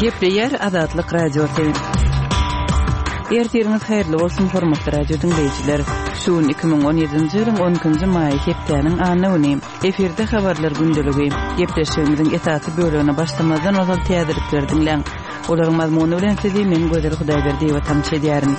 Gepleyer Azatlyk Radiosu. Ertiriniz hayırlı olsun hormatly radio dinleyijiler. Şuun 2017-nji ýylyň 10-njy maý hepdeniň anyny. Eferde habarlar gündeligi. Gepleşigimiziň esasy bölügine başlamazdan ozal täzelikler dinleň. Olaryň mazmuny bilen sizi men Gözel Hudaýberdi we tamşy edýärin.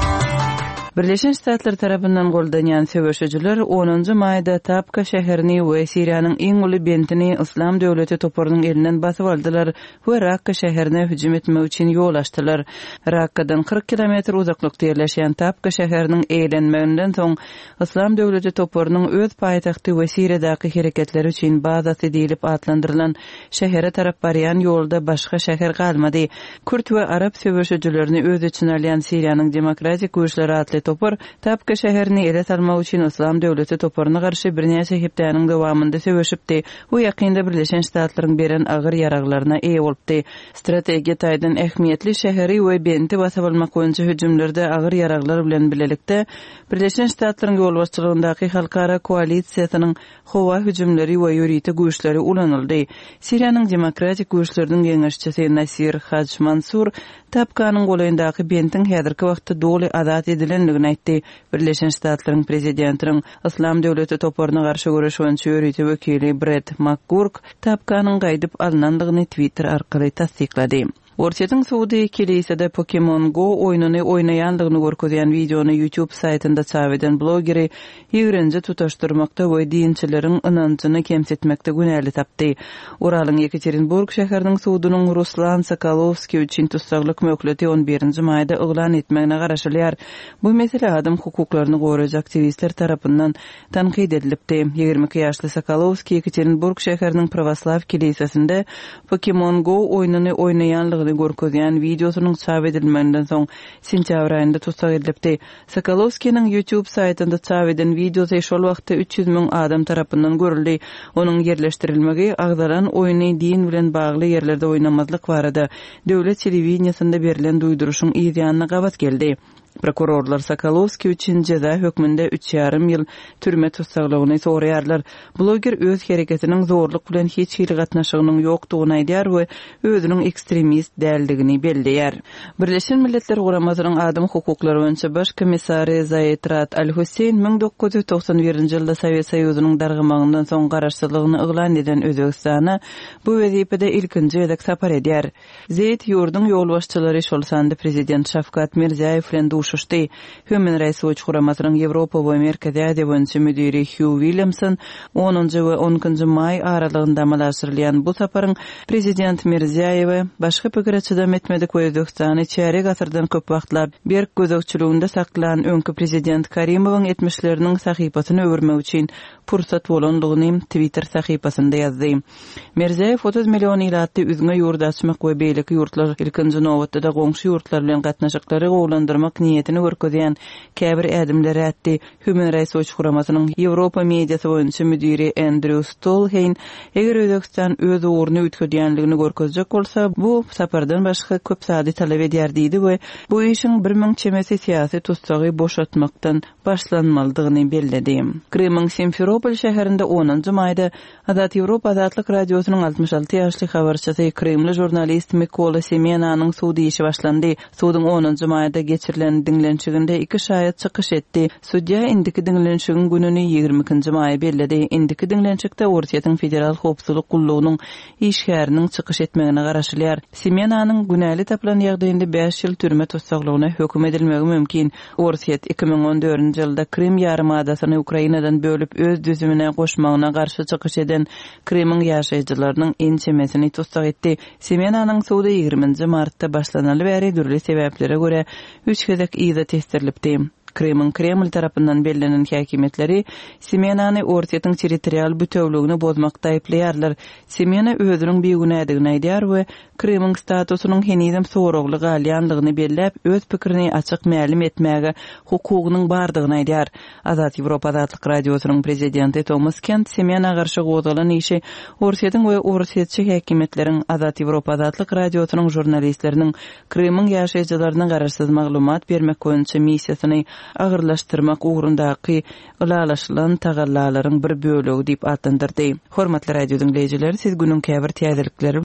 Birleşen Ştatlar tarapyndan goldanýan söwüşçüler 10-njy maýda Tapka şäherini we Siriýanyň iň uly bentini Islam döwleti toparynyň elinden basyp aldylar we Rakka şäherine hüjüm etmek üçin ýol açdylar. Rakkadan 40 kilometr uzaklykda ýerleşen Tapka şäheriniň eýlenmeginden soň Islam döwleti toparynyň öz paýtagty we Siriýadaky hereketleri üçin bazasy diýilip atlandyrylan şähere tarap barýan ýolda başga şäher galmady. Kürt we Arap söwüşçülerini öz içine alýan Siriýanyň demokratik güýçleri topar Tapka şäherini ele salmak üçin Islam döwleti toparyna garşy birnäçe hepdeniň dowamında söwüşipdi. Bu ýakynda Birleşen Ştatlaryň beren agyr ýaraglaryna eýe bolupdy. Strategiýa taýdan ähmiýetli şäheri we benti basyp almak boýunça hüjümlerde agyr ýaraglar bilen bilelikde Birleşen Ştatlaryň ýolbaşçylygyndaky halkara koalisiýasynyň howa hüjümleri we ýüriti güýçleri ulanyldy. Siriýanyň demokratik güýçleriniň geňeşçisi Nasir Haj Mansur Tapkanyň golaýyndaky bentin häzirki wagtda doly azat edilenligini aýtdy. Birleşen Ştatlaryň prezidentiniň Islam döwleti toparyna garşy görüş boýunça ýüriti wekili Brett McGurk Tapkanyň gaýdyp alynandygyny Twitter arkaly tasdiklady. Orçetin Suudi kilisede Pokemon Go oýnuny oýnaýandygyny görkezýän videony YouTube saýtynda çap eden blogeri ýigrenji tutaşdyrmakda we dinçileriň ynançyny kemsetmekde günäli tapdy. Uralyň Yekaterinburg şäheriniň suudynyň Ruslan Sokolovski üçin tutsaklyk mökleti 11-nji maýda eglan etmegine garaşylýar. Bu mesele adam hukuklaryny goraýan aktivistler tarapyndan tanqid edilipdi. 22 ýaşly Sokolovski Yekaterinburg şäheriniň Pravoslav kilisesinde Pokemon Go oýnuny oýnaýanlygy görkezýän videosynyň çap edilmegininden soň sentýabr aýynda tutsak edilipdi. Sokolovskiň YouTube saýtynda çap edilen videosy şol wagtda 300 000 adam tarapyndan görüldi. Onuň yerleşdirilmegi agdaran oýuny din bilen bagly ýerlerde oýnamazlyk barada döwlet telewizionynda berilen duýduruşyň ýa-da gabat geldi. Prokurorlar Sokolovski üçin ceza hökmünde 3,5 ýyl türme tutsaklygyny soraýarlar. Bloger öz hereketiniň zorluk bilen hiç hili gatnaşygynyň ýokdugyny aýdýar we özüniň ekstremist däldigini belleýär. Birleşen Milletler Guramasynyň adam hukuklary boýunça baş komissary Zaid Rad Al-Hussein 1991-nji ýylda Sowet Soýuzynyň dargymagyndan soň garaşsyzlygyny eglan eden Özbekistana bu wezipede ilkinji edek sapar edýär. Zaid ýurdun ýolbaşçylary şol sanda prezident Şafkat Mirziýow bilen Şuşty. Human Rights Watch Guramasynyň Ýewropa we Merkezi Aziýa boýunça müdiri Hugh Williamson 10-njy we 10-njy maý aralygynda amallaşdyrylýan bu saparyň prezident Mirziýow başga pikirçidem etmedik we Özbekistany çärek asyrdan köp wagtlap berk gözegçiliginde saklanan öňkü prezident Karimowyň etmişleriniň sahypasyny öwürmek üçin pursat bolandygyny Twitter sahypasynda ýazdy. Mirziýow 30 million ýylatdy üzüňe ýurda açmak we beýleki ýurtlar ilkinji nowatda da goňşy ýurtlar bilen gatnaşyklary gowlandyrmak niyetini görkezýän käbir ädimleri ätdi. Human Rights Watch Guramasynyň Ýewropa mediasy boýunça müdiri Andrew Stolhein eger Özbegistan öz uğurny ütkedýänligini görkezjek bolsa bu sapardan başga köp sady talap edýär diýdi we bu işiň 1000 çemesi siýasy tutsagy boşatmakdan başlanmalydygyny belledi. Krymyň Simferopol şäherinde 10-njy maýda Azat Ýewropa Azatlyk radiosynyň 66 ýaşly habarçysy Krymly jurnalist Mykola Semyanyň suudi işi başlandy. Suudyň 10-njy maýda geçirilen dinlençiginde 2 şahyat çykyş etdi. Sudya indiki dinlençigiň gününi 20-nji maý belledi. Indiki dinlençikde Ortiýatyň federal howpsuzlyk gullugynyň işgäriniň çykyş etmegine garaşylýar. Semyanyň günäli taplan ýagdaýynda 5 ýyl türme tutsaklygyna hökm edilmegi mümkin. Ortiýat 2014-nji ýylda Krym ýarymadasyny Ukrainadan bölüp öz düzümine goşmagyna garşy çykyş eden Krymyň ýaşaýjylarynyň en çemesini tutsak etdi. Semyanyň suudy 20-nji martda başlanaly bäri dürli sebeplere görä 3 gezek iýde testirilipdi. Krymyň Kreml tarapyndan bellenen häkimetleri Semyany Ortiýatyň territorial bütewligini bozmakda aýplaýarlar. Semyany özüniň beýgünädigini aýdýar we Krymyň statusynyň henidem soragly galýanlygyny belläp öz pikirini açyk mälim etmäge hukugynyň bardygyny aýdýar. Azat Ýewropa Azatlyk radiosynyň prezidenti Thomas Kent Semyana garşy gozalan işi Ortiýatyň we Ortiýatçy häkimetleriň Azat Ýewropa Azatlyk radiosynyň jurnalistleriniň Krymyň ýaşaýjylaryna garaşsyz maglumat bermek boýunça missiýasyny agyrlaşdyrmak ugrundaky ılalaşylan tagallalaryň bir bölegi diýip atlandyrdy. Hormatly radio dinleyijiler, siz günüň käbir täzelikleri